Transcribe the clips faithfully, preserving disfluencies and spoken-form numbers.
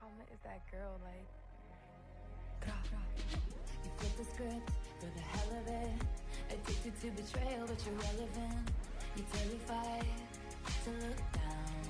Karma is that girl, like. You flip the script for the hell of it. Addicted to betrayal, but you're relevant. You're terrified to look down.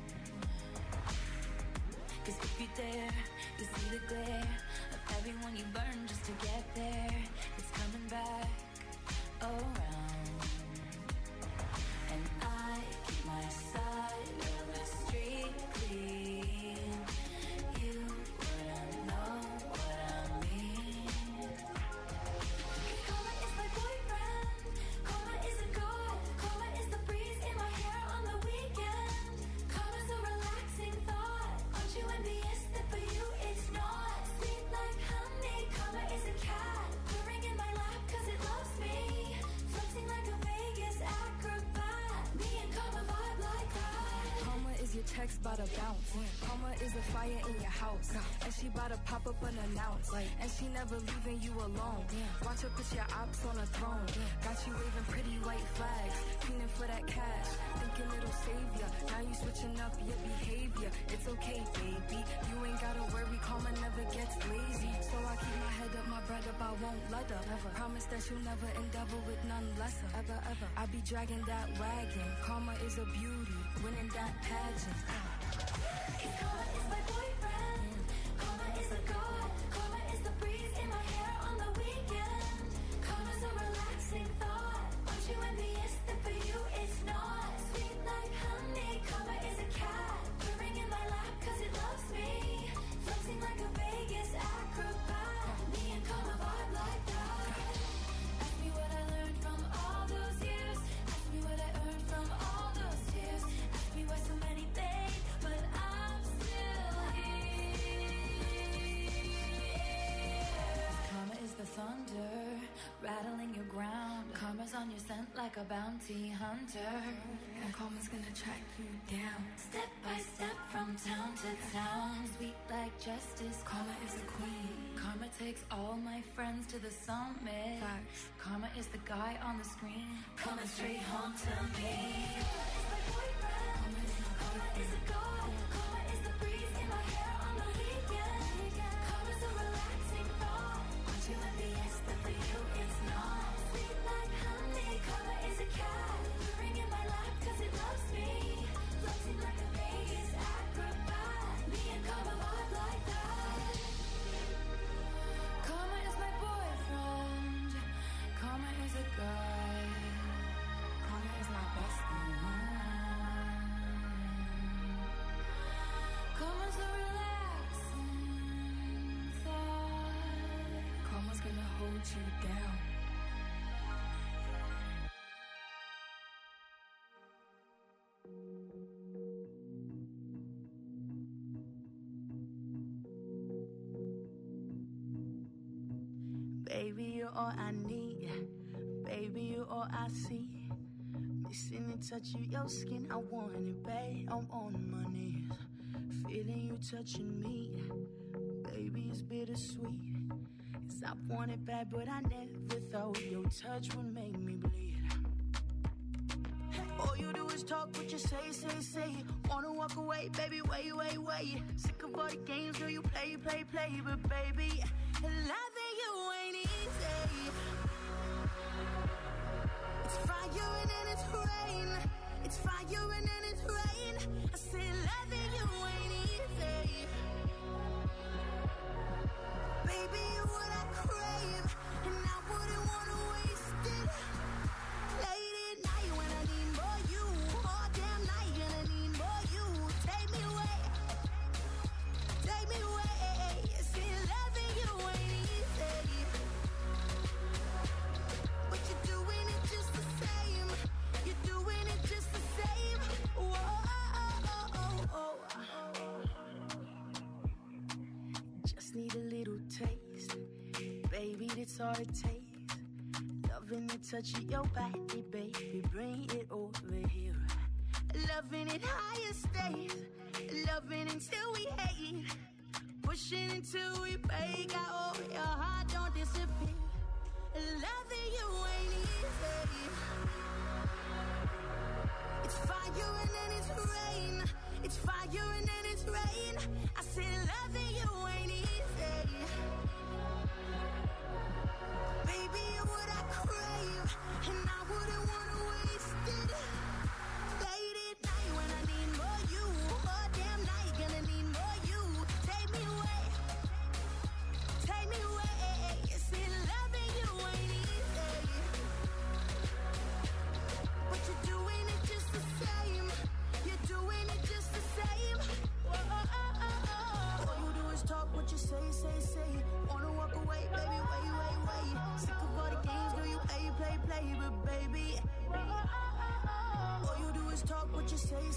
Cause if you dare, you see the glare of everyone you burn just to get there. It's coming back around. And I keep my side of the street clean. You wouldn't know what I mean. Karma is my boyfriend. Karma is a god. Karma is the breeze in my hair on the weekend. Karma's a relaxing thought. Aren't you envious that for you it's not? Sweet like honey. Karma is a cat purring in my lap cause it loves me. Flexing like a Vegas acrobat. Me and Karma vibe like that. Karma is your text bout to bounce. Karma is a fire in your house. And she bout to pop up unannounced. And she never leaving you alone. Watch her put your ops on a throne. Got you waving pretty white flags. Feeling for that cash. Thinking it'll save ya. Now you switching up your behavior. It's okay, baby. You ain't gotta worry. Karma never gets lazy. So I keep my head up, my bread up. I won't let her. Never. Promise that you'll never endeavor with none lesser. Ever, ever. I be dragging that wagon. Karma is a beauty. Winning that pageant. Karma is my boyfriend. Karma is a god. Karma is the breeze in my hair on the weekend. Karma's a relaxing thought. Aren't you envious that for you it's not? Sweet like honey. Karma is a cat purring in my lap cause it loves me. Flexing like a Vegas acrobat. Me and Karma vibe like that. Ask me what I learned from all those years. Ask me what I earned from all those tears. Ask me why so many things, but I'm still here. Karma is the thunder rattling your ground. Karma's on your scent like a bounty hunter. And karma's gonna track you down. Step by step from town to town. Sweet like justice. Karma is a queen. Karma takes all my friends to the summit. Facts. Karma is the guy on the screen coming straight home to me. Karma is my boyfriend. Karma is my Karma is a god. Karma is the breeze in my hair on the weekend. Karma's a relaxing thought. Aren't you envious that for you it's not? Sweet like honey. Karma is a cat purring in my lap cause it loves me. Flexing like a Vegas acrobat. Me and Karma vibe like that. Karma is my boyfriend. Karma is a guy. Karma is my bestie. Karma's a relaxing thought. Karma's gonna hold you down. Baby, you're all I need. Baby, you're all I see. Missing the touch of your skin, I want it, babe. I'm on my knees, feeling you touching me. Baby, it's bittersweet. Cause I want it bad, but I never thought your touch would make me bleed. All you do is talk, what you say, say, say. Wanna walk away, baby, wait, wait, wait. Sick of all the games, girl, you play, play, play. But baby, loving you ain't easy. It's fire and then it's rain. It's fire and then it's rain. I say loving you ain't easy. Baby, you're what I crave, and I wouldn't wanna waste it. Late at night when I need more you, all damn night and I need more you. Take me away, take me away. See, loving you ain't easy, but you're doing it just the same. You're doing it just the same. Whoa, just need a little taste, baby. That's all it takes. Loving the touch of your body, baby. Bring it over here. Loving it higher stays. Loving until we hate. Pushing until we break out. Oh, your heart don't disappear. Loving you ain't easy. It's fire and then it's rain. It's fire and then it's rain. I say loving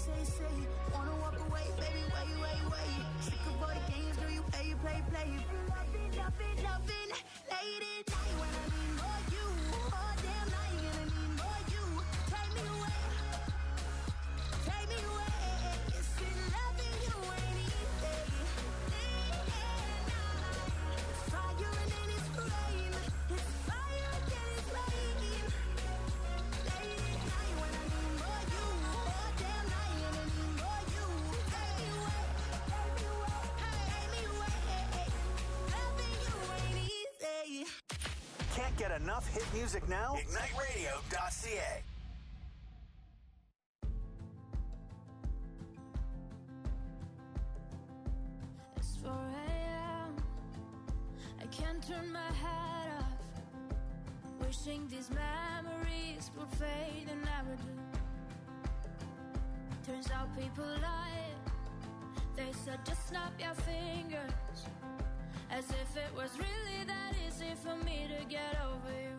say, say. Wanna walk away, baby, wait, wait, wait. Sick of all the games, girl, you play, play, play. Loving, loving, loving, late at night when I need more you. All damn night and I need more you. Take me away, take me away. It's been loving you ain't easy. Day and night, it's fire and then it's rain. It's fire and then it's rain. Late at night when I need more you. All damn night and I need more you. Take me away, take me away, take me away. Loving you ain't easy. Can't get enough hit music now? Ignite Radio dot C A. It's four a.m. I can't turn my head off. Wishing these memories would fade and never do. Turns out people lie. They said just snap your fingers, as if it was really that easy for me to get over you.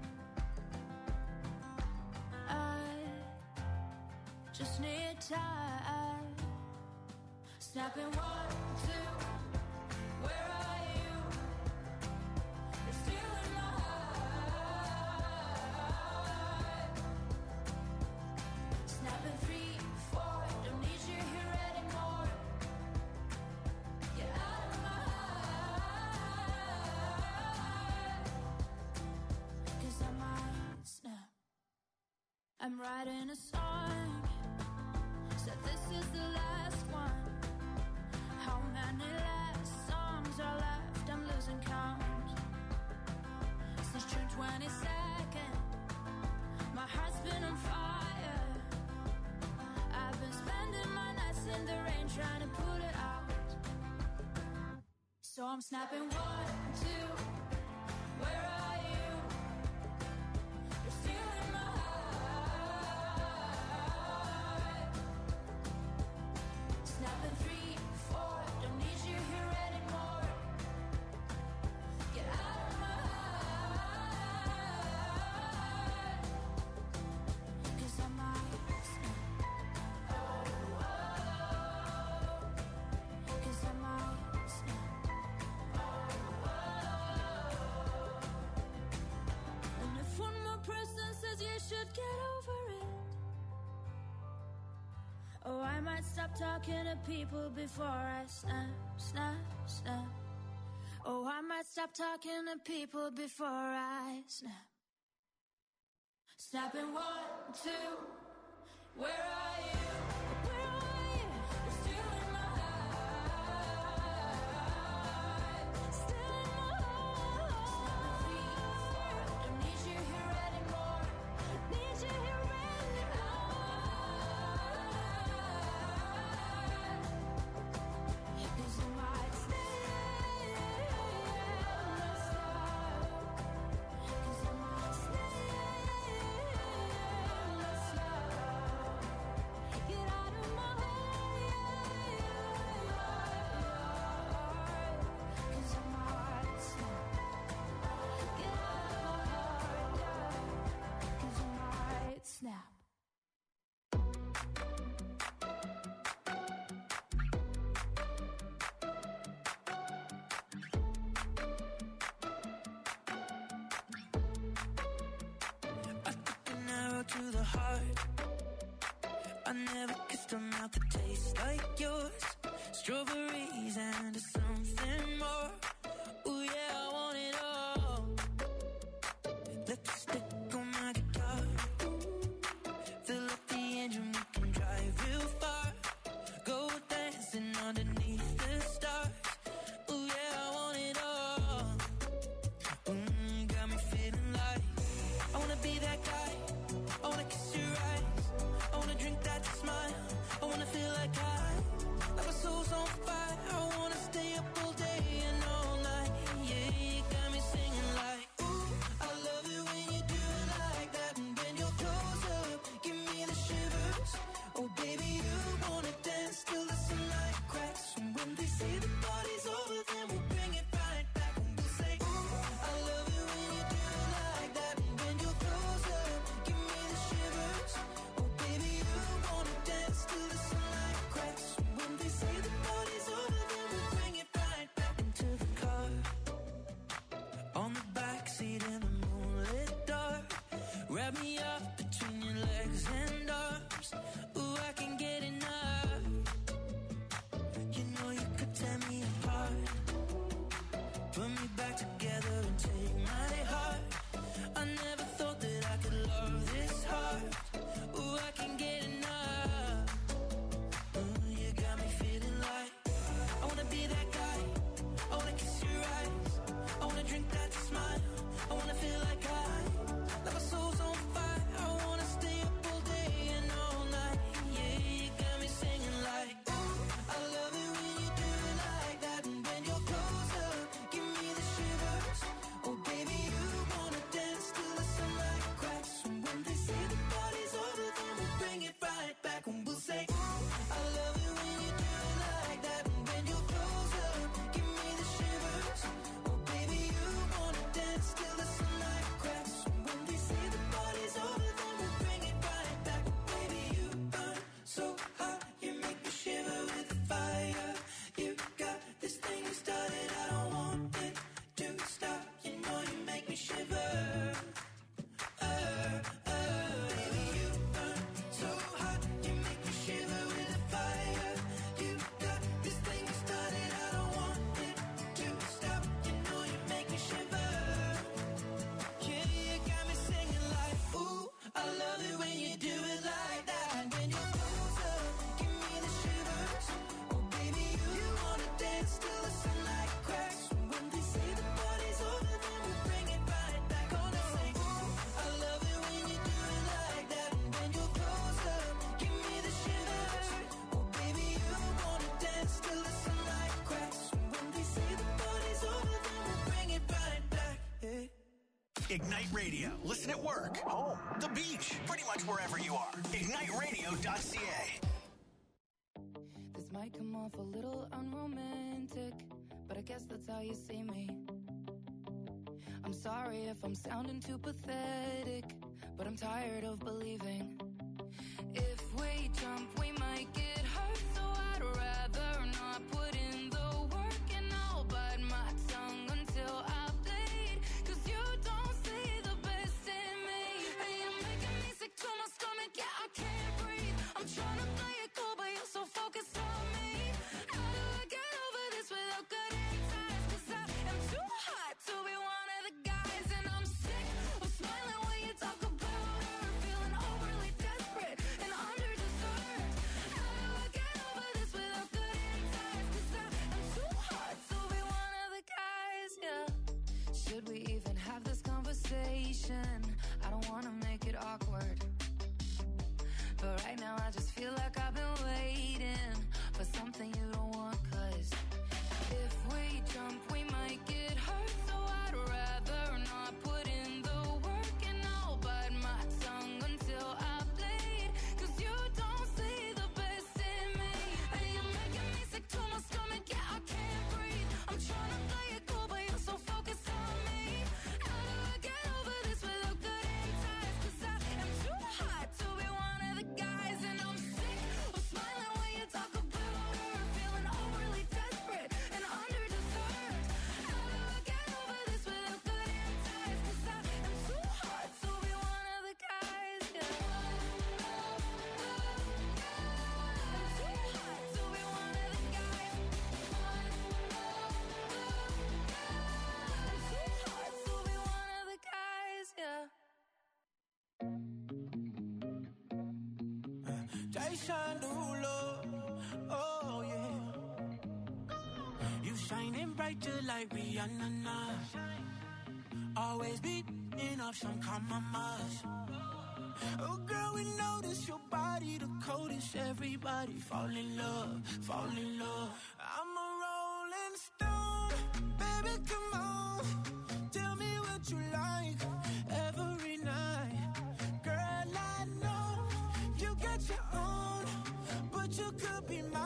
I just need time. Snapping one, two, where are you? You're still in my heart. Snapping three, four, don't need you here anymore. Get out of my heart. 'Cause I might snap. I'm writing a song. Said this is the last one. How many last songs are left? I'm losing count. Since June twenty-second, my heart's been on fire. I've been spending my nights in the rain trying to put it out. So I'm snapping one, two, where are you? You're still in my heart. Snapping three, four, don't need you here anymore. Get out of my heart. 'Cause I might snap. Oh, oh, 'cause I might snap. Oh, oh. And if one more person says you should get over it, oh, I might stop talking to people before I snap, snap, snap. Oh, I might stop talking to people before I snap. Snapping one, two, where are you? Where are you? You're still in my heart. Still in my heart. Snapping three, four, don't need you here anymore. Need you here anymore. 'Cause I might stay, let's stop. 'Cause I might stay, let's stop. Get out of my head. 'Cause I might snap. Get out of my heart, yeah. 'Cause I might snap. I took an arrow to the heart. I never kissed a mouth that tastes like yours. Strawberries and something more. Ooh yeah, I want it all. Lipstick on my guitar. Fill up the engine, we can drive real far. Go dancing underneath the stars. Ooh yeah, I want it all. Mm, got me feeling like I wanna be that guy. I wanna kiss your eyes. I wanna drink that smile. I wanna feel like I, like my soul's on fire. I wanna stay up all day and all night. Yeah, you got me singing like, ooh, I love it when you do it like that. And when you're close up, give me the shivers. Oh baby, you wanna dance till the sunlight cracks. Ignite Radio. Listen at work, home, the beach, pretty much wherever you are. ignite radio dot c a. This might come off a little unromantic, but I guess that's how you see me. I'm sorry if I'm sounding too pathetic, but I'm tired of believing. If we jump, we might get hurt, so I'd rather not put in the work, and I'll bite my tongue until I bleed, cause you don't see the best in me. And you're making me sick to my stomach, yeah, I can't breathe. I'm trying to play it cool, but you're so focused on me. How do I get over this without cutting ties? Cause I am too hot to be one of the guys, and I'm sick of smiling when you talk about her, feeling overly desperate and under-deserved. How do I get over this without cutting ties? Cause I am too hot to be one of the guys, yeah. Should we even have this conversation? I don't wanna make it awkward, but right now I just feel like I've been waiting for something you don't want, cause if we jump, we might get hurt, so I'd rather not put in the work, and I'll bite my tongue until I bleed, cause you don't see the best in me. And you're making me sick to my stomach, yeah, I can't breathe. I'm trying to play it cool, but you're so focused on me. How do I get over this without cutting ties? Cause I am too hot to be one of the guys, and I'm sick of smiling when you talk about her, feeling overly desperate and under-deserved. How do I get over this without cutting ties? Cause I am too hot to be one of the guys, yeah. I'm too hot to be one of the guys. I'm too hot to be one of the guys, yeah. Jason Derulo, oh yeah. You shining bright just like Rihanna. Always beating up some compromise. Oh girl, we notice your body the coldest. Everybody fall in love, fall in love. I'm a rolling stone, baby, come on. Tell me what you like every night. Girl, I know you got your own, but you could be mine.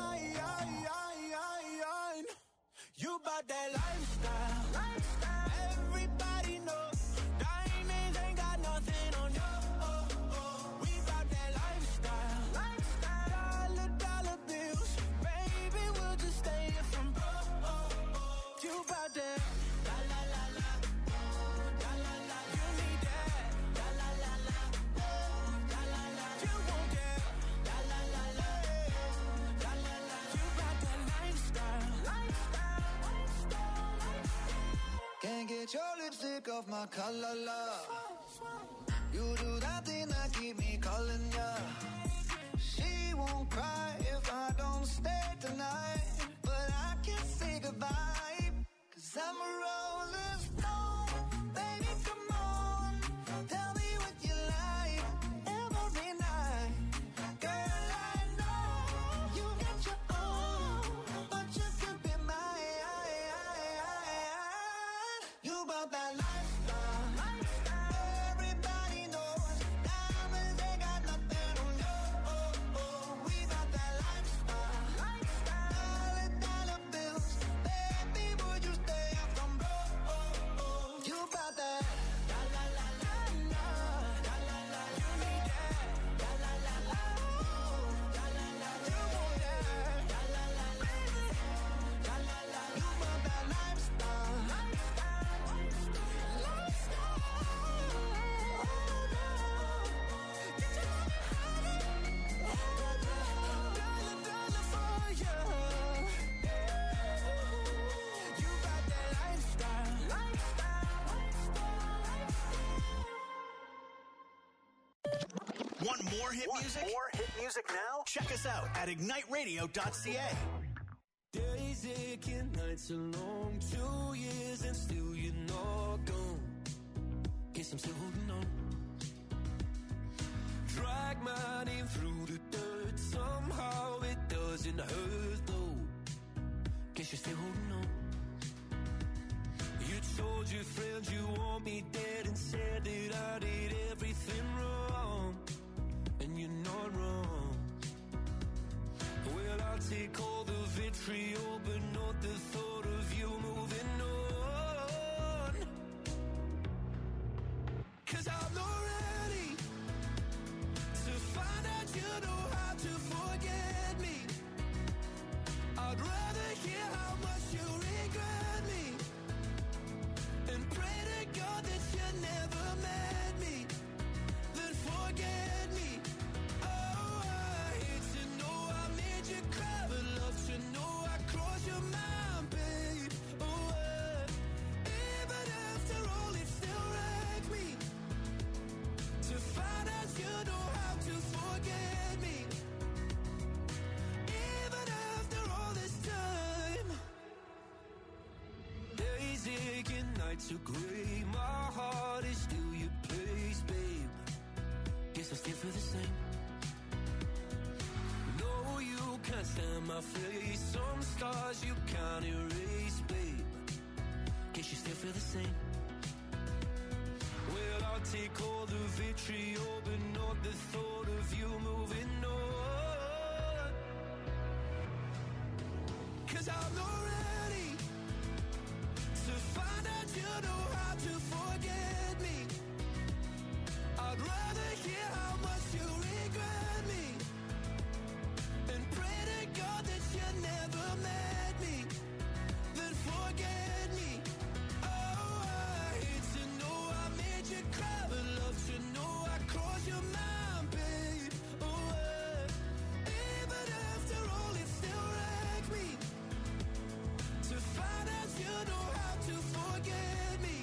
You bought that lifestyle, lifestyle. Everybody knows diamonds ain't got nothing on you. Oh, oh. We bought that lifestyle, lifestyle. Dollar, dollar bills, baby, we'll just stay here from broke. Oh, oh. You bought that, la la la la, oh, la la la. You need that, la la la la, oh, la la la. You want that, la la la la, la la la. You bought that lifestyle, lifestyle. Can't get your lipstick off my collar, love. You do that thing that keep me calling ya. She won't cry if I don't stay tonight, but I can't say goodbye, cause I'm a rolling stone. Baby, come on, tell me what you like every night. Girl, I know you got your own, but you could be mine. You bought that lifestyle, lifestyle. Everybody knows diamonds ain't got nothing on you. Oh, oh. We bought that lifestyle, lifestyle. Dollar, dollar bills, baby, would you stay up from broke? Oh, oh. You bought that, la la la la la, la la la. You need that, la la la la, oh, la la la. You want that, la la la, baby, la la la. You bought that lifestyle, lifestyle, lifestyle. Get your money higher, dollar, dollar for you. You got that lifestyle, lifestyle, lifestyle. Want more hit Want music? more hit music now? Check us out at ignite radio dot c a. Days aching, nights are long, two years and still you're not gone. Guess I'm still holding on. Drag my name through the dirt, somehow it doesn't hurt though. Guess you're still holding on. You told your friends you want me dead and said nights are gray, my heart is still your place, babe. Guess I still feel the same. No, you can't stand my face. Some stars you can't erase, babe. Guess you still feel the same. Well, I'll take all the vitriol, but not the thought of you moving on. 'Cause I'm not ready to find out you know how to forget me. I'd rather hear how much you regret me and pray to God that you never met me than forget me. Oh, I hate to know I made you cry, but love to know I crossed your mind, babe. Oh, uh, even after all, it still wrecks me to find out you know how to forget me.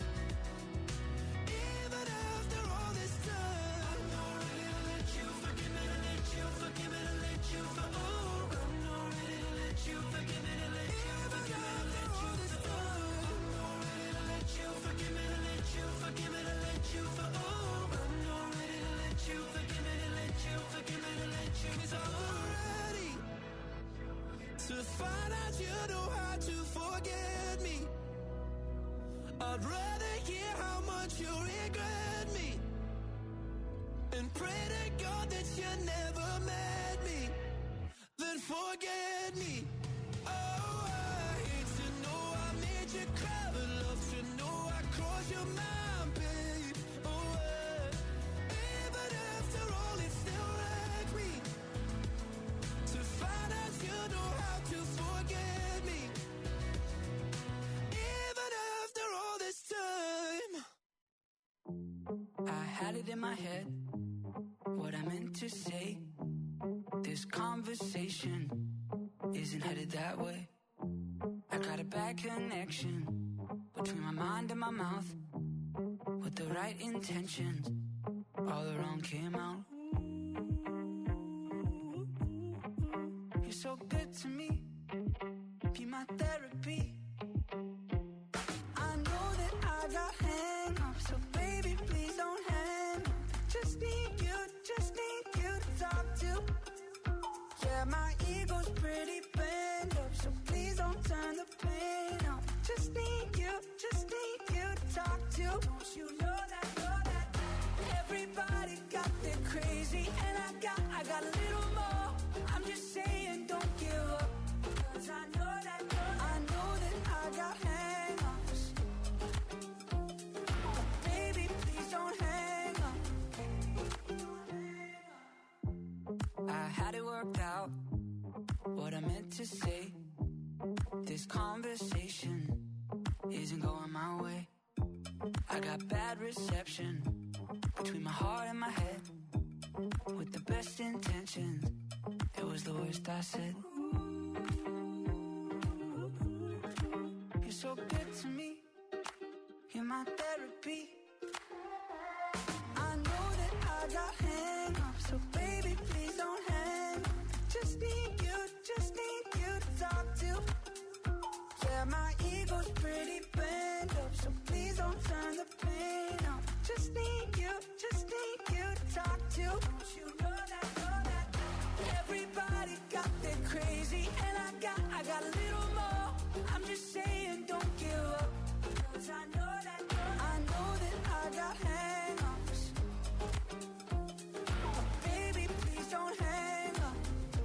Even after all this time, I'm not ready to let you forgive me, to let you forgive me, to let you for. Oh, I'm not ready to let you forgive me, to let you forgive me, to let you for. I'm not ready to let you forgive me, to let you forgive me, to let you for. Oh, I'm not ready to let you forgive me, to let you forgive me, to let you. 'Cause I'm not ready to find out you know how to forget me. I'd rather hear how much you regret me and pray to God that you never met me than forget me. Oh, I hate to know I made you cry, but love to know I crossed your mind, babe. Oh, uh, even after all, it still wrecks me to find out you know how to forget me. Even after all this time. I had it in my head, what I meant to say. This conversation isn't headed that way. I got a bad connection between my mind and my mouth. With the right intentions, all the wrong came out. You're so good to me, be my therapy. I know that I got hang-ups, so baby, please don't hang up. Just need you, just need you to talk to. Yeah, my ego's pretty bent up, so please don't turn the pain up. Just need you, just need you to talk to. Don't you know that, know that everybody got their crazy, and I got, I got a little more. I'm just saying, don't give up, 'cause I know that, know that I know that I got hang-ups. But baby, please don't hang up. I had it worked out, what I meant to say. This conversation isn't going my way. I got bad reception between my heart and my head. With the best intentions, it was the worst I said. You're so good to me, you're my therapy. I know that I got hang-ups, so baby, please don't hang up. Just need you, just need you to talk to. Yeah, my ego's pretty bent up, so please don't turn the pain up. Just need you, just need you to talk to. Don't you know that, know that everybody got their crazy, and I got, I got a little more. I'm just saying, don't give up, 'cause I know that, know that I know that I got hang-ups. But baby, please don't hang up.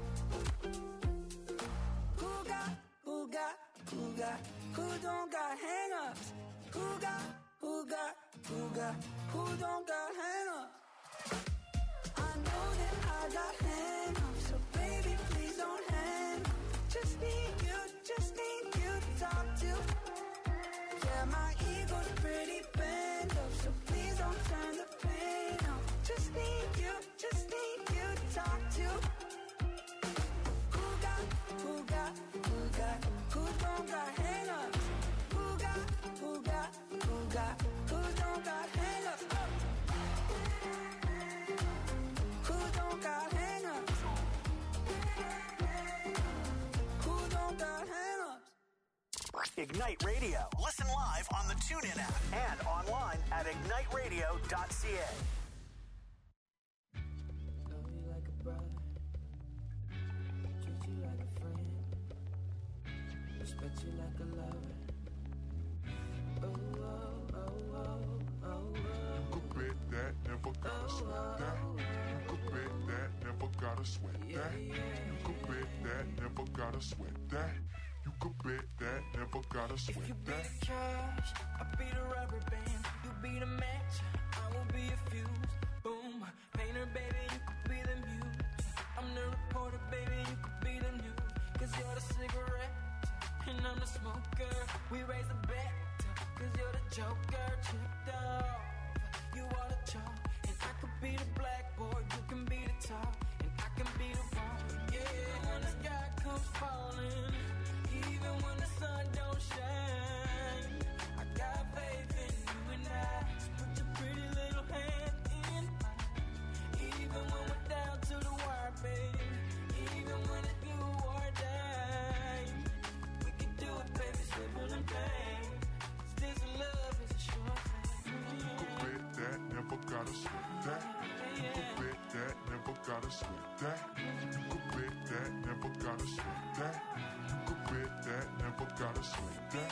Who got, who got, who got, who don't got hang-ups? Who got, who got, who got, who don't got hang-ups? I know that I got hang-ups, so baby, please don't hang up. Just need you, just need you to talk to. Yeah, my ego's pretty bent up, so please don't turn the pain up. Just need you, just need you to talk to. Who got, who got, who got, who don't got hang-ups? Who got, who got, who got, who don't got hang-ups? Oh. Who don't got hang-ups? Ignite Radio. Listen live on the TuneIn app and online at ignite radio dot c a. Love you like a brother, treat you like a friend, respect you like a lover. Oh, oh, oh, oh, oh, oh. You could bet that, never gotta sweat that. You could bet that, never gotta sweat that. You could bet that, never gotta sweat that. You could bet that, never gotta If sweat you be that. the cash, I'll be the rubber band. You be the match, I will be a fuse. Boom, painter, baby, you could be the muse. I'm the reporter, baby, you could be the news. Cause you're the cigarette, and I'm the smoker. We raise the bet, cause you're the joker. Chipped off, you are the chalk. And I could be the blackboard, you can be the top. And I can be the wrong, yeah. When the sky comes falling, even when the sun don't shine, I got faith in you and I. Just put your pretty little hand in mine. Even when we're down to the wire, baby. Even when it's do or die, we can do it, baby, simple and plain. This love is a short thing. You could bet that, never gotta sweat that. You could bet that, never gotta sweat that. You could bet that, never gotta sweat that. You could bet that, never gotta sweat that.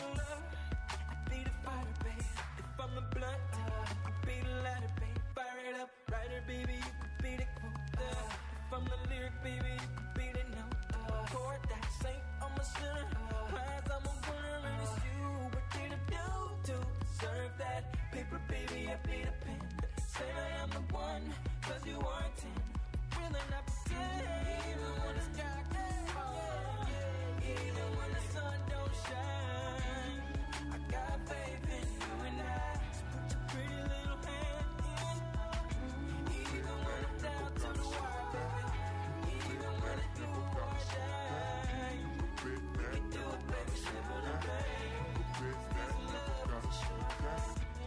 I be the fighter, babe. If I'm the blunt, I be the lighter, babe. Fire it up, writer, baby, you could be the quote. If I'm the lyric, baby, you could be the note. Chord that saint, I'm a sinner. Prize, I'm a winner, and it's you. What did I do to deserve that? Paper, baby, I be the pen. Say that I'm the one, cause you are ten. Really not pretend. Even when the sky comes falling, even when the sun don't shine, I got faith in you and I. Just put your pretty little hand in mine. Even when I'm down to the wire, baby. Even when it do or die, we can do it, baby, simple and plain. Bet that, never gotta sweat that.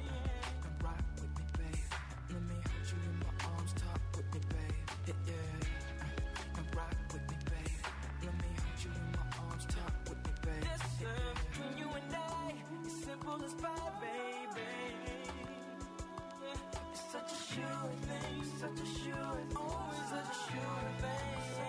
Now rock with me, babe. Let me hold you in my arms, talk with me, babe. Yeah, yeah. Now rock with me, babe. Let me hold you in my arms, talk with me, babe. This love between you and I is simple as pie, baby. It's such a sure thing, such a sure thing, always such a sure thing.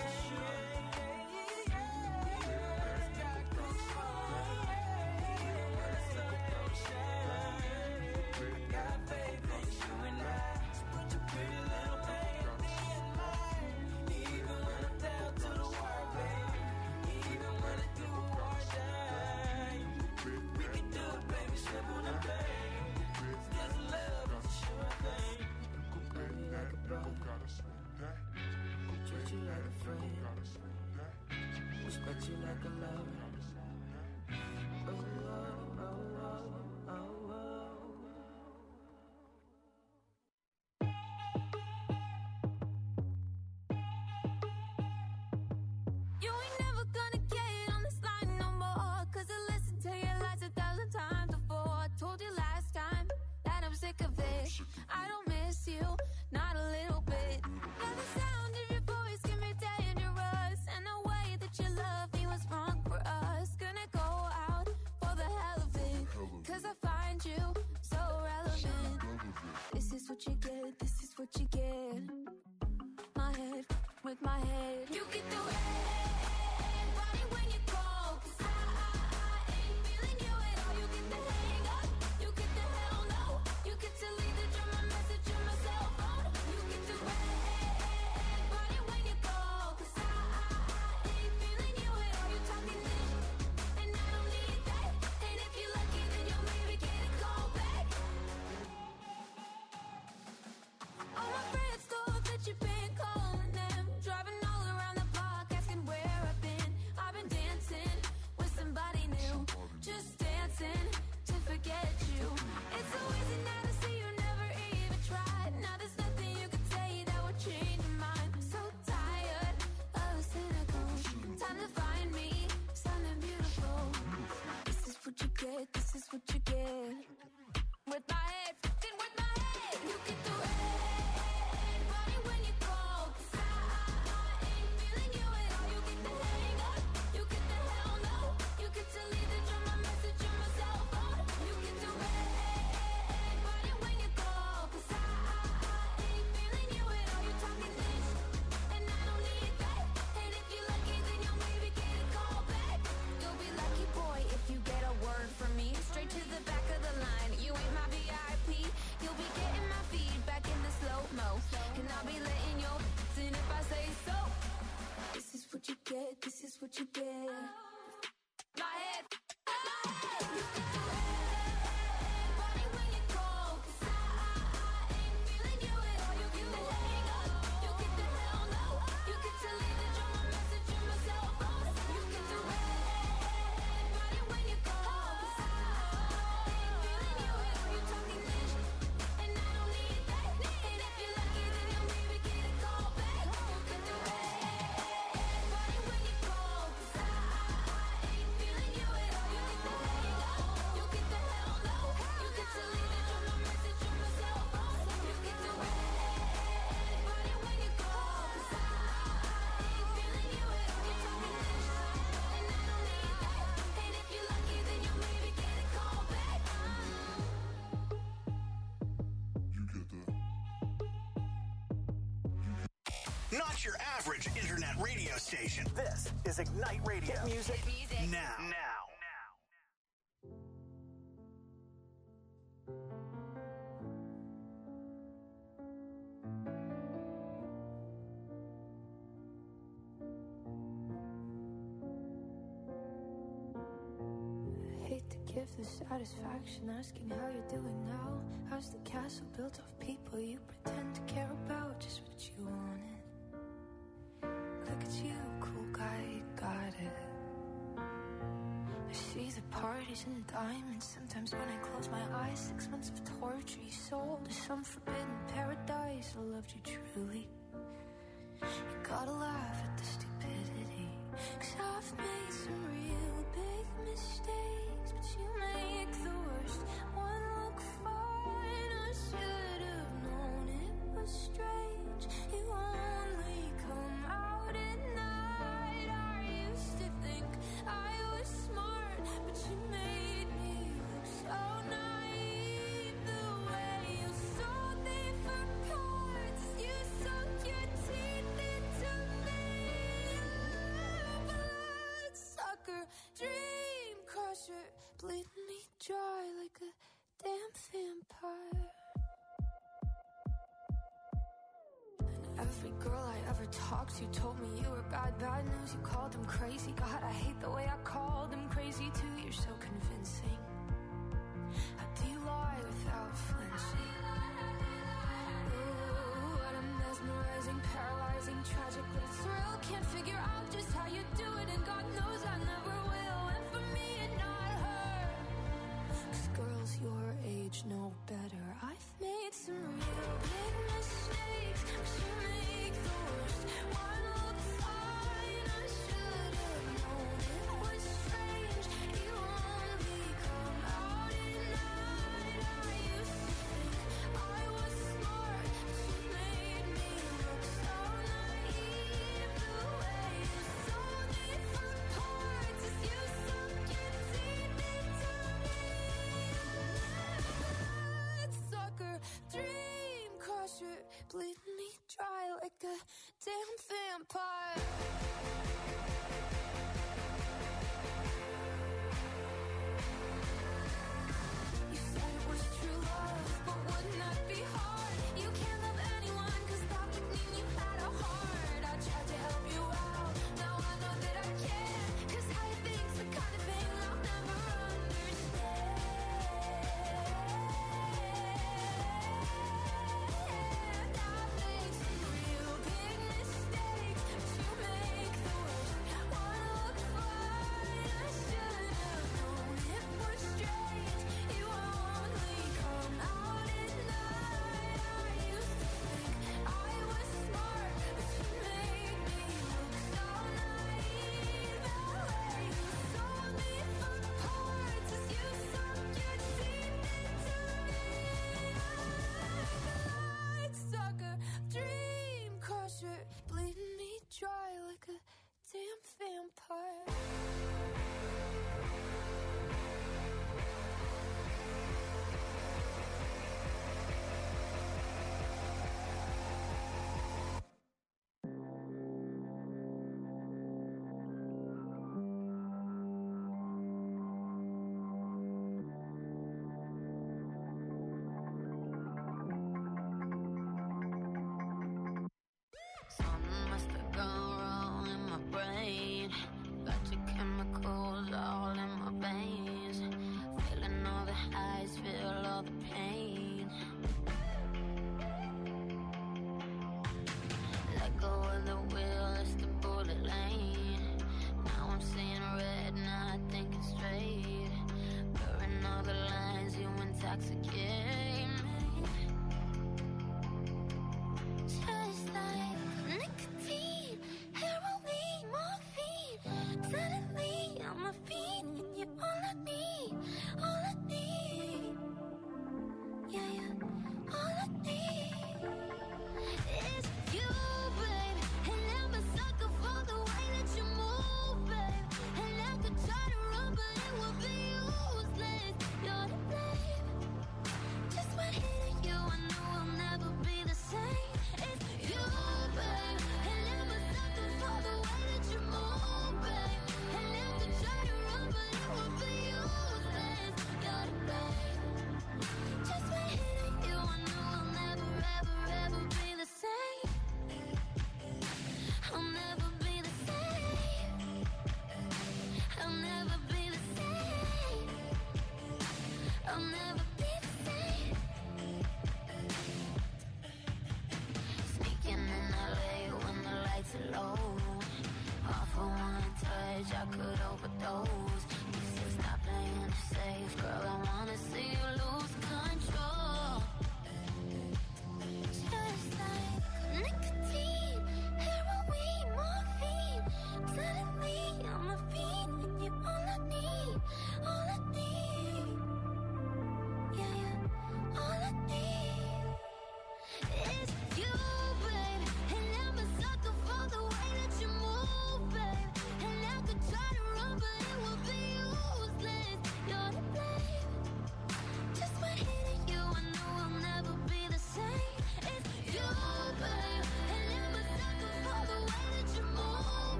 Treat you like a friend, respect you like a lover. Oh, oh, oh, oh, oh, oh. You ain't never gonna get on this line no more. Cause I listened to your lies a thousand times before. I told you last time that I'm sick of it. I don't miss you, not a little bit. Now the sound of your voice can be dangerous, and the way that you love me was wrong for us. what you get. My head. You can do anybody when you call, 'cause I, I, I ain't feeling you at all. You get the hang up, you get the hell no. You get to leave the drama message in my cell phone. You can do anybody when you call, 'cause I, I ain't feeling you at all. You talking this, and I don't need that. And if you're lucky, then you'll maybe get a call back. You can do anybody when you call, 'cause I, I ain't feeling you at all. You get the hang up, you get the hell no. You get to leave the drama message on my cell phone. You can do anybody when you call, 'cause I, I ain't feeling you at all. You're talking this, and I don't need that. And if you're lucky, then you'll maybe get a call back. You get the. Not your average internet radio station. This is Ignite Radio. Hit music, music. now. Now. I hate to give the satisfaction asking how you're doing now. How's the castle built of people you pretend to care about? Just what you wanted. Look at you, cool guy, you got it. I see the parties and diamonds. Sometimes when I close my eyes, six months of torture you sold to some forbidden paradise. I loved you truly. You gotta laugh at the stupidity, 'cause I've made some real big mistakes, but you make the worst one look fine. I should have known it was strange. You only come out at night. I used to think I was smart, but you made me look so naive. The way you sold me for parts, you sunk your teeth into me. Blood sucker, dream crusher, bleeding me dry like a damn vampire. And every girl I ever talked to told me you were bad, bad news. You called them crazy. God, I hate the way I called them crazy too. You're so convincing. How do you lie without flinching? Ooh, what a mesmerizing, paralyzing, tragic little thrill. Can't figure out just how you do it, and God knows I never will. And for me and not her, 'cause girls your age know better. I've made some real big mistakes, but you make the worst one look fine. I should have known it was strange. You only come out at night. I used to think I was smart, but you made me look so naive. The way you sold me for parts is you sunk your teeth into me. Sucker, dream crusher, bleeding me dry like a damn vampire. You said it was true love, but wouldn't that be hard? You can't love anyone, 'cause that would mean you had a heart. I tried to help you out, now I know that I can't, 'cause how you think's the kind of thing I'll never understand. I've made some real big mistakes, but you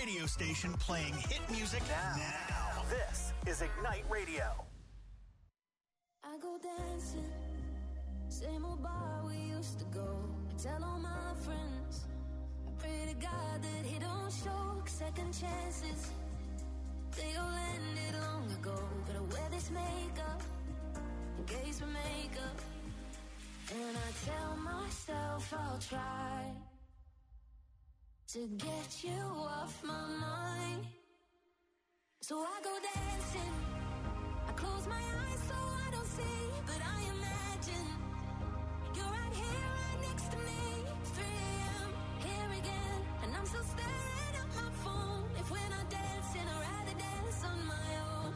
radio station playing hit music now. now. This is Ignite Radio. I go dancing, same old bar we used to go. I tell all my friends, I pray to God that he don't show second chances. They all ended long ago, but I wear this makeup in case we make up. And I tell myself I'll try to get you off my mind. So I go dancing, I close my eyes so I don't see, but I imagine you're right here, right next to me. three a.m. here again, and I'm still staring at my phone. If we're not dancing, I'd rather dance on my own.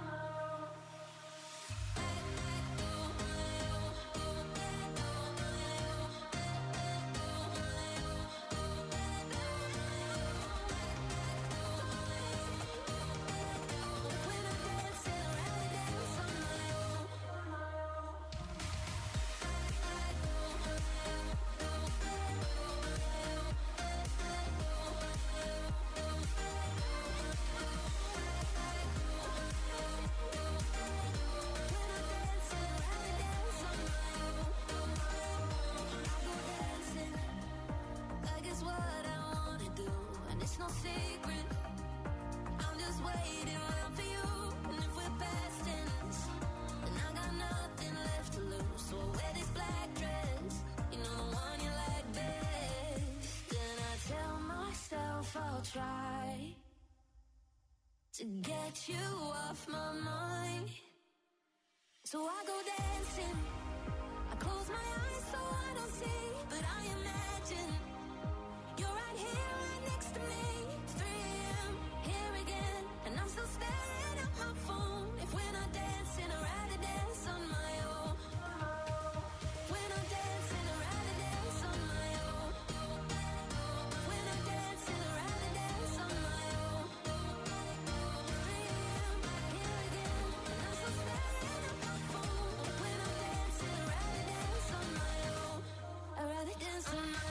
It's no secret, I'm just waiting around for you. And if we're past tense, then I got nothing left to lose. So I wear this black dress, you know the one you like best. Then I tell myself I'll try to get you off my mind. So I go dancing, I close my eyes so I don't see, but I imagine you're right here, right next to me. three a.m. here again, and I'm still staring at my phone. If we're not dancing, I'd rather dance on my own. If we're not dancing, I'd rather dance on my own. If we're not dancing, I'd rather dance on my own. three a.m. here again, and I'm still staring at my phone. If we're not dancing, I'd rather dance on my own. I'd rather dance on my own.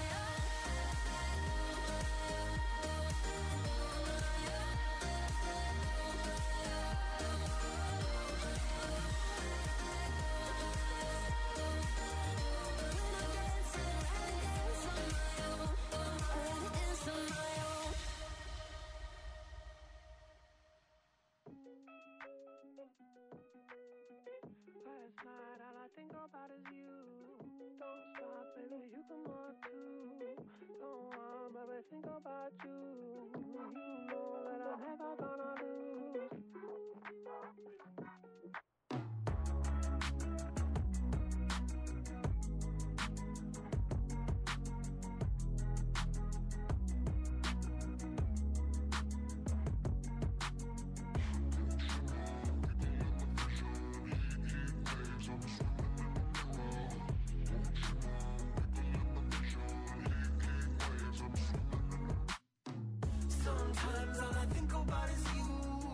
Last night all I think about is you. Don't stop, baby, you can walk too. Don't want, baby, think about you. You know that I'm never gonna lose. Sometimes all I think about is you.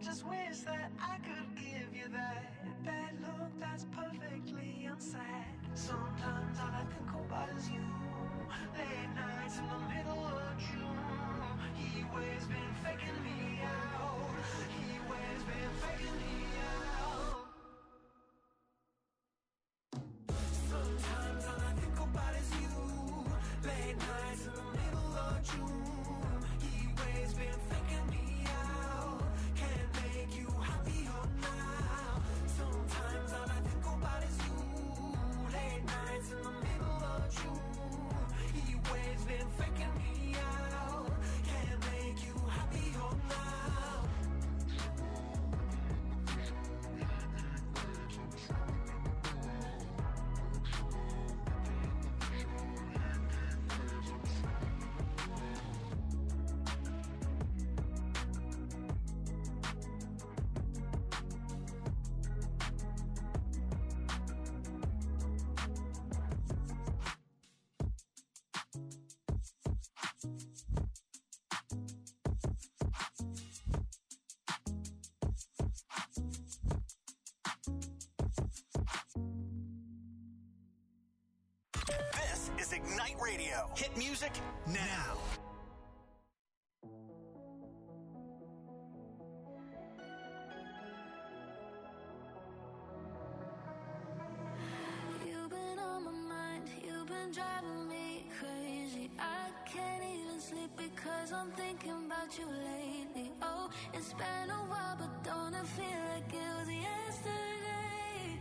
just wish that I could give you that that look that's perfectly unsaid. Sometimes all I think about is you. Late nights in the middle of June. He always been faking me out. He always been faking me out. Sometimes all I think about is you. Late nights in the middle of June. He always been faking me out. Can't make you happier now. Sometimes all I think about is you. Late nights in the middle of June. He always been faking me out. Can't make you happier now. This is Ignite Radio. Hit music now. You've been on my mind, you've been driving me crazy. I can't even sleep because I'm thinking about you lately. Oh, it's been a while, but don't it feel like it was yesterday?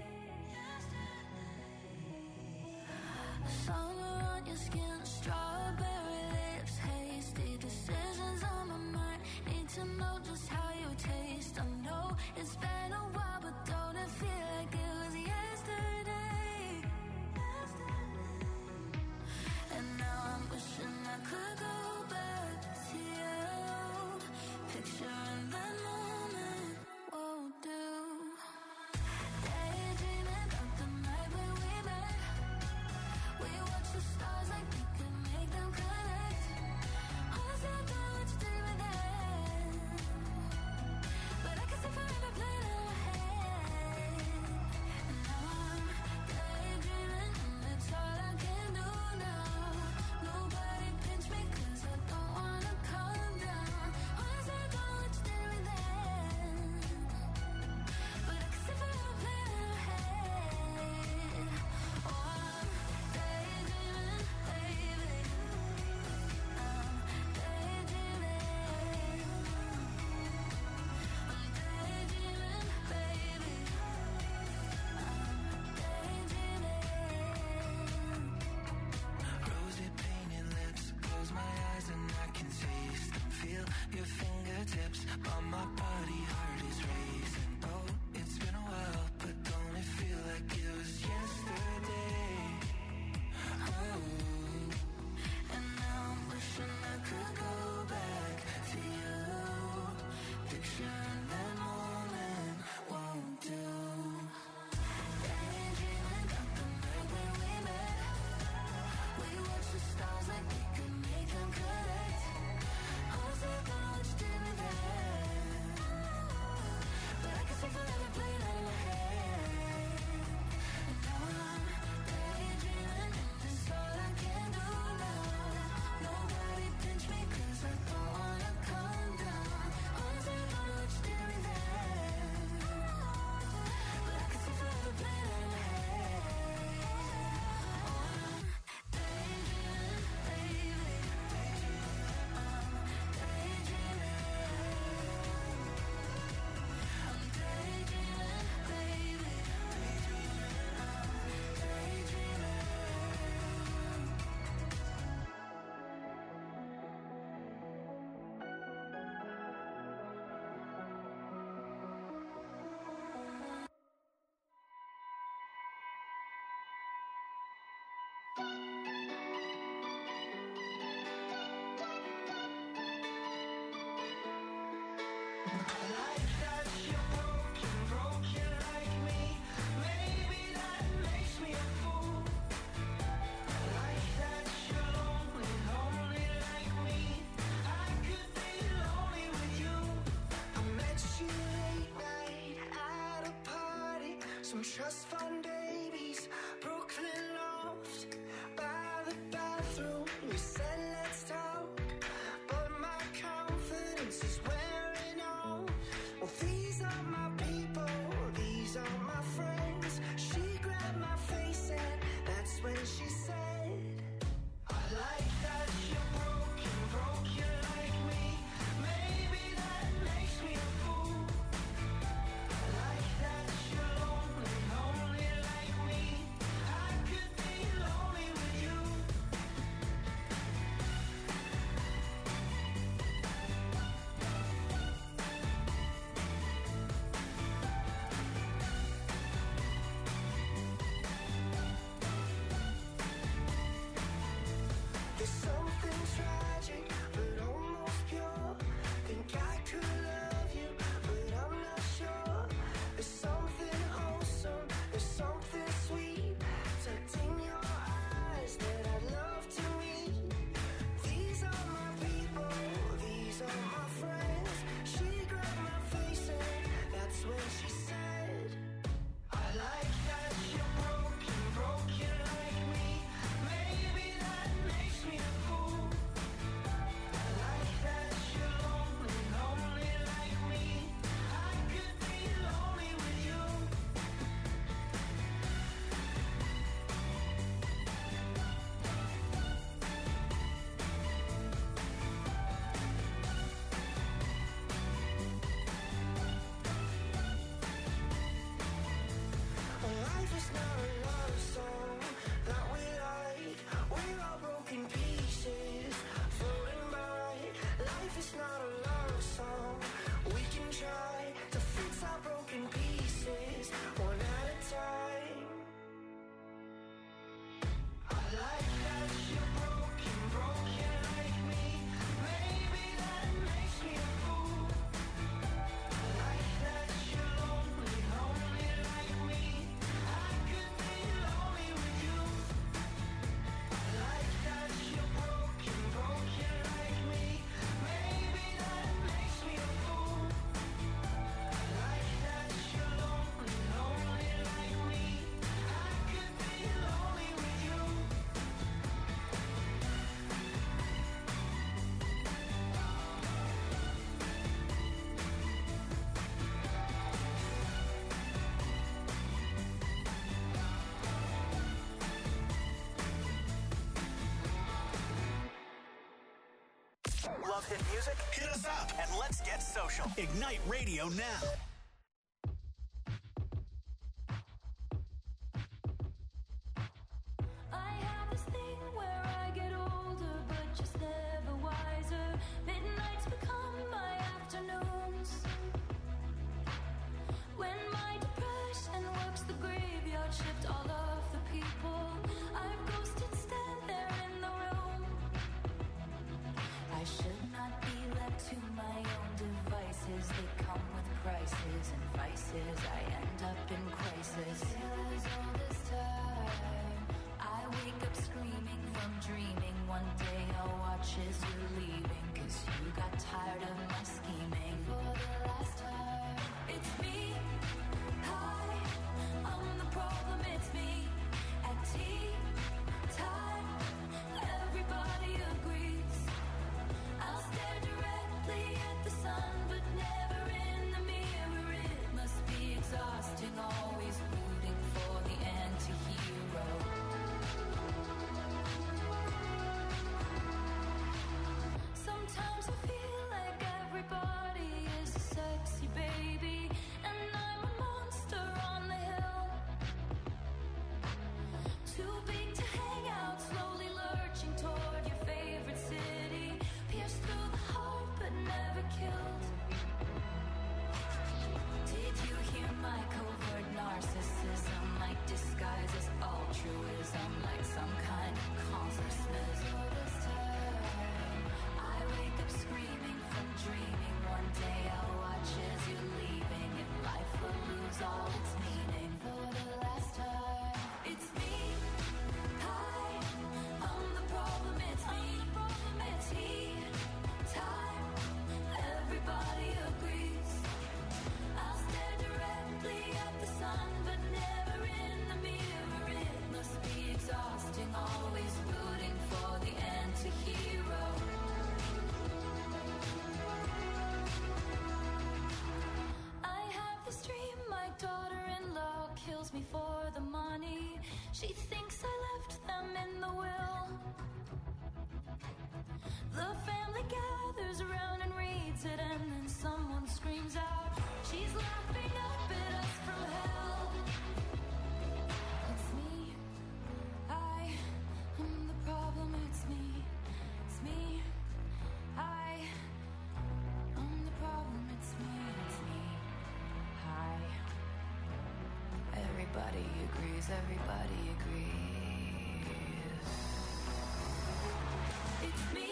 Summer on your skin, strawberry lips, hasty decisions on my mind. Need to know just how you taste. I know it's been a while, but don't it feel like it was yesterday? And now I'm wishing I could go back to you. Picturing that moment won't do. Daydreaming about the night when we met. We watch the stars like we could make them connect. Honestly, I don't know what to do with that. But I can see forever playing in my head. And now I'm daydreaming, and it's all I can do now. Nobody pinch me 'cause I don't wanna calm down. Honestly, I don't know what to do with that. But I can see forever playing in my head. Oh, I'm daydreaming, baby. I'm daydreaming. I'm daydreaming, baby. I'm daydreaming. Rosy painted lips, close my eyes and I can taste them. Feel your fingertips on my body, heart is racing. Oh, it's been a while, but don't it feel like it was yesterday? Oh, and now I'm wishing I could go back to you. Picturing that moment won't do. Daydreaming about the night when we met. We watch the stars like we could make them connect. Honestly, I don't know what to do with that. But I can see forever playing out in my head. And now I'm daydreaming, and it's all I can do now. Nobody pinch me 'cause I don't wanna calm down. Honestly, I don't know what to do with that. But I can see forever playing out in my head. Oh, I'm daydreaming, baby. I'm daydreaming. I'm daydreaming, baby. I'm daydreaming. Like that you're broken, broken like me. Maybe that makes me a fool. Like that you're lonely, lonely like me. I could be lonely with you. I met you some trust fund babies, Brooklyn loft, by the bathroom. You said let's talk, but my confidence is wearing off. Well, these are my people, these are my friends. She grabbed my face and that's when she said, I like that you're broken, broken like me. Maybe that makes me a fool. I like that you're lonely, lonely like me. I could be lonely with you. There's something tragic, but almost pure. Think I could love you, but I'm not sure. There's something wholesome, there's something sweet tucked in your eyes that I'd love to meet. These are my people, these are my friends. She grabbed my face and that's when she said, I like that you're broken, broken like me. Maybe that makes me a fool. I like that you're lonely, lonely like me. I could be lonely with you. Life is not a love song that we like. We're all broken pieces floating by. Life is not a love song. We can try to fix our broken pieces one at a time. I like that you're broken, broken like me. Maybe that makes me a fool. I like that you're lonely, lonely like me. I could be lonely with you. I like that you're broken, broken like me. Maybe that makes me a fool. I like that you're lonely, lonely like me. I could be lonely with you. Love hit music? Hit us up and let's get social. Ignite Radio now. I have this thing where I get older, but just never wiser. Midnights become my afternoons. When my depression works the graveyard shift, all of the people I've ghosted stand there in the room. I should not be left to my own devices. They come with prices and vices. I end up in crisis. Feels all this time. I wake up screaming from dreaming. One day I'll watch as you're leaving, 'cause you got tired of my scheming. For the last time, it's me. Hi, I'm the problem, it's me. At tea time, everybody agrees. I'll stare directly at the sun, but never in the mirror. It must be exhausting, always rooting for the anti-hero. Sometimes I feel like everybody me for the money. She thinks I left them in the will. The family gathers around and reads it, and then someone screams out, she's laughing up at us from hell. It's me, I am the problem, it's me, it's me, I am the problem, it's me, it's me, hi. Everybody agrees, everybody agrees. It's me.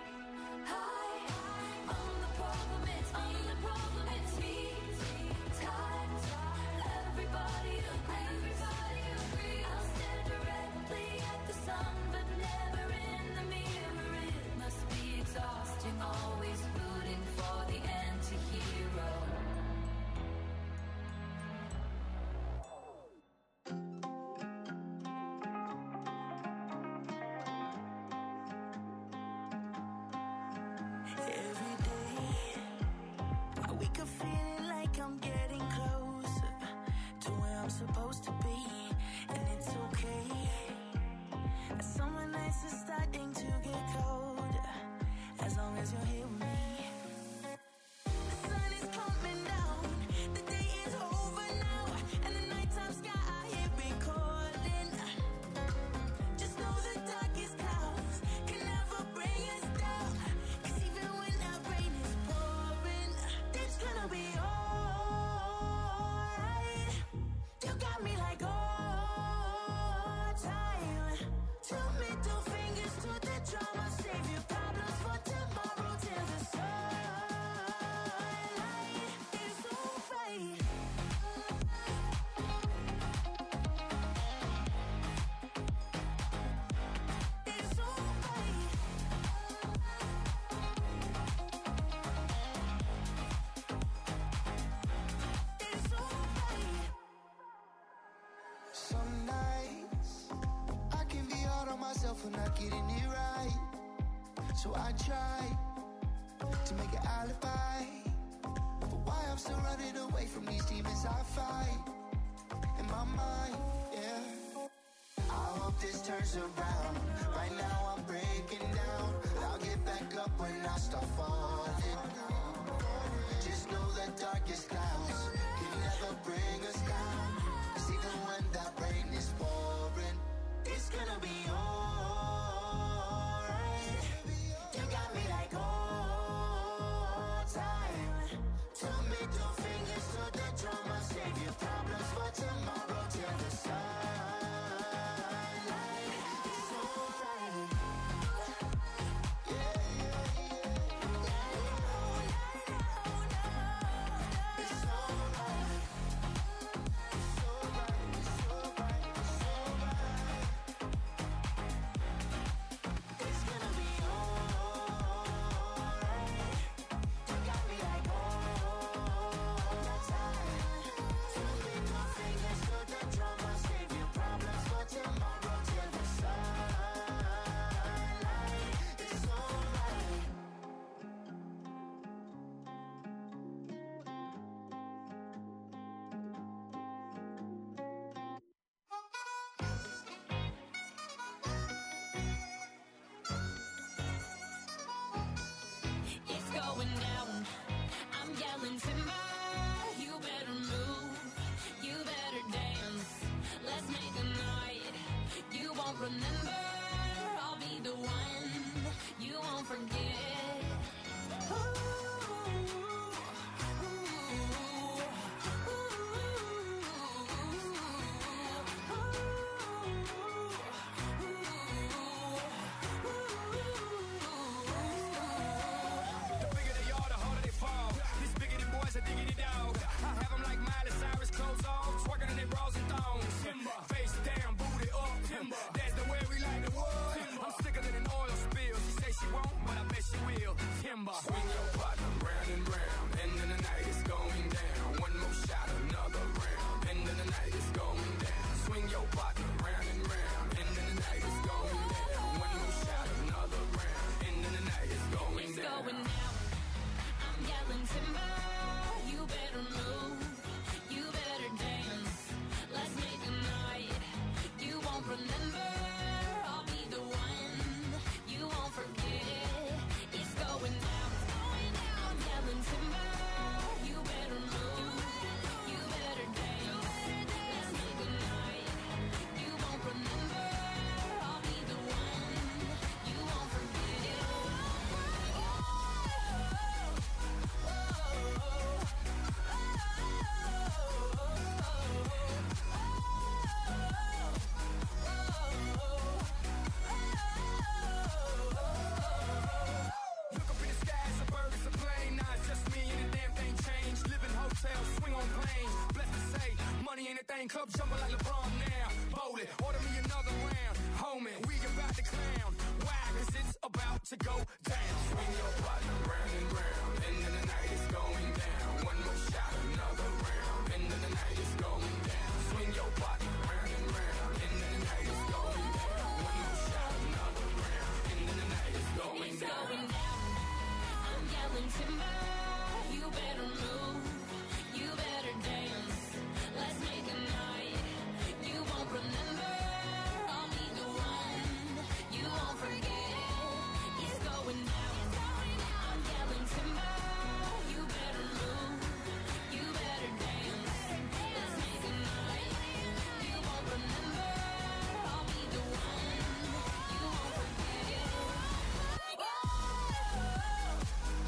Always rooting for the anti-hero. Every day I wake up feeling like I'm getting closer to where I'm supposed to be, and it's okay. Summer nights are starting to get colder, as long as you're here with me. The sun is coming down, the day is over now, and the nighttime sky I hear it calling. Just know the darkest clouds can never bring us down, 'cause even when that rain is pouring, it's gonna be alright. You got me like all time. Two middle fingers to the drama, save your problems for tomorrow till the sunlight is alright. It's alright. It's alright. Some nights I can be hard on myself for not getting it right, so I try to make an alibi for why I'm still running away from these demons I fight in my mind, yeah. I hope this turns around. Right now I'm breaking down, but I'll get back up when I start falling. Just know the darkest clouds can never bring us down, 'cause even when that rain is pouring, it's gonna be alright. You got me like all time. Two middle fingers to the drama, save your problems for tomorrow till the sunlight. It's alright. Yeah, yeah, yeah. It's alright. It's alright. It's alright. It's alright. It's gonna be alright. You got me like all the time. Two middle fingers to the drama, save your problems for tomorrow till the sunlight. It's alright. It's going down. I'm yelling timber. You better move. You better dance. Let's make a night you won't remember. I'll be the one you won't forget. Ooh, The bigger they are, the champagne, club jumping like LeBron now. Bowl it, order me another round. Homie, we about to clown. Why? Cause it's about to go down. Swing your partner